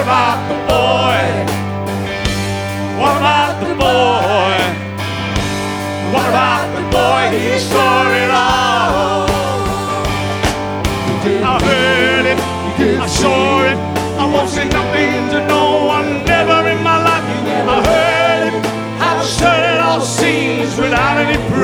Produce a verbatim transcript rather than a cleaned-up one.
about the boy? What about the boy? What about the boy? He saw it all.